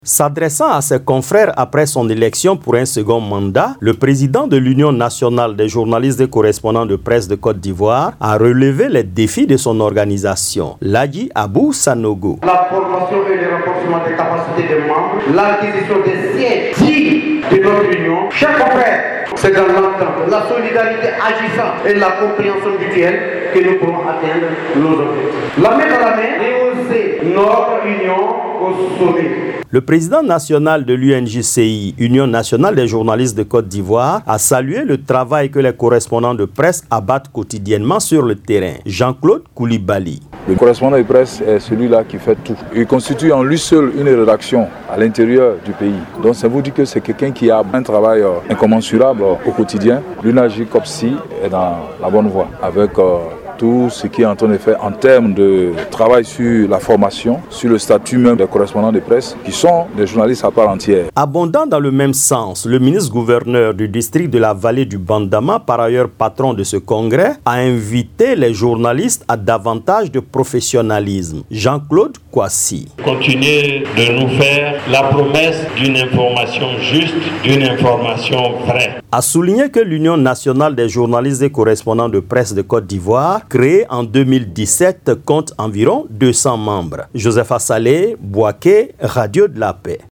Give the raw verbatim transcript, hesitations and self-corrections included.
S'adressant à ses confrères après son élection pour un second mandat, le président de l'Union nationale des journalistes et correspondants de presse de Côte d'Ivoire a relevé les défis de son organisation. Ladji Abou Sanogo. La formation et le renforcement des capacités des membres, l'acquisition des sièges dignes de notre union. Chers confrères, c'est dans l'entente, la solidarité agissante et la compréhension mutuelle que nous pourrons atteindre nos objectifs. La main dans la main, rehausser notre union au sommet. Le président national de l'U N J C I, Union nationale des journalistes de Côte d'Ivoire, a salué le travail que les correspondants de presse abattent quotidiennement sur le terrain. Jean-Claude Koulibaly. Le correspondant de presse est celui-là qui fait tout. Il constitue en lui seul une rédaction à l'intérieur du pays. Donc ça vous dit que c'est quelqu'un qui a un travail incommensurable au quotidien. L'U N A J C O P S I est dans la bonne voie avec euh, tout ce qui est en train de faire en termes de travail sur la formation, sur le statut même des correspondants de presse, qui sont des journalistes à part entière. Abondant dans le même sens, le ministre-gouverneur du district de la vallée du Bandama, par ailleurs patron de ce congrès, a invité les journalistes à davantage de professionnalisme. Jean-Claude Kouassi. Continuez de nous faire la promesse d'une information juste, d'une information vraie. A souligné que l'Union nationale des journalistes et correspondants de presse de Côte d'Ivoire, créée en deux mille dix-sept, compte environ deux cents membres. Joseph Assalé, Bouaké, Radio de la Paix.